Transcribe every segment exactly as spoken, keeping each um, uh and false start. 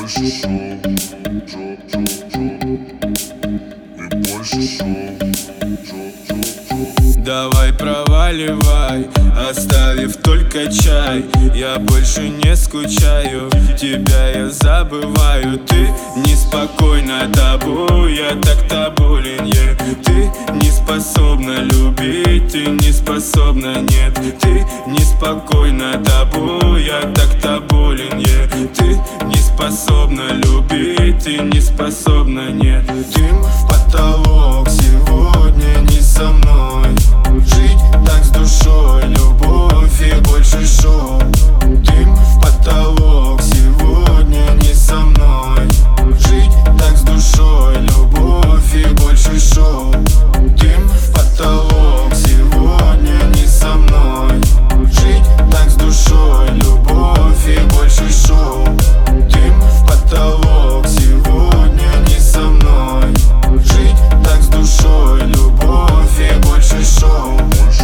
больше шоу, дроп, дроп, дроп. И больше шоу, дроп, дроп, дроп. Давай проваливай, оставив только чай. Я больше не скучаю, тебя я забываю. Ты неспокойна, табу, я так табулен, yeah. Ты не способна любить, ты не способна, нет. Ты неспокойна, табу, я так табулен, yeah. Ты не способна любить, ты не способна, нет. Дым в потолок, сегодня не со мной. Жить так с душой, любовь и больше шоу. Дым в потолок, сегодня не со мной. Жить так с душой, любовь и больше шоу. Дым в потолок, сегодня не со мной. Жить так с душой, любовь и больше шоу. Дым в потолок, сегодня не со мной. Жить так с душой, любовь и больше шоу.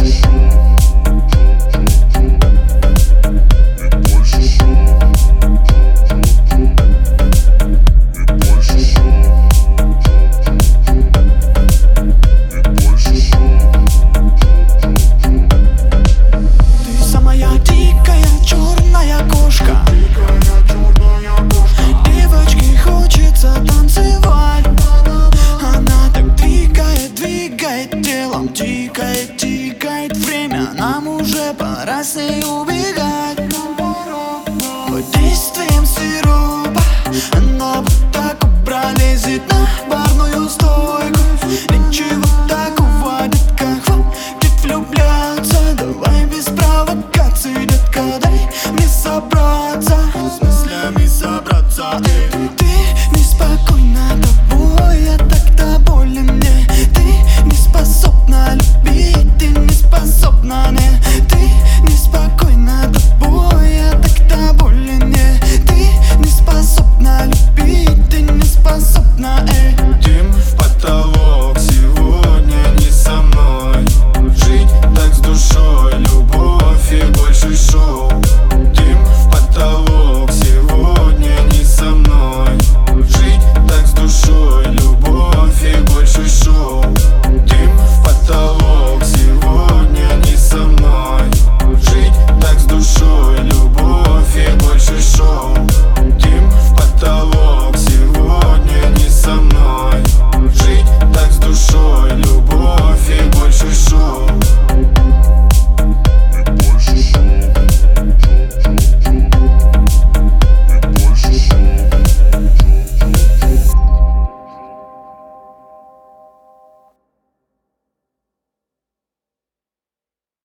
Тикает, тикает время, нам уже пора с ней убегать. Под действием сиропа она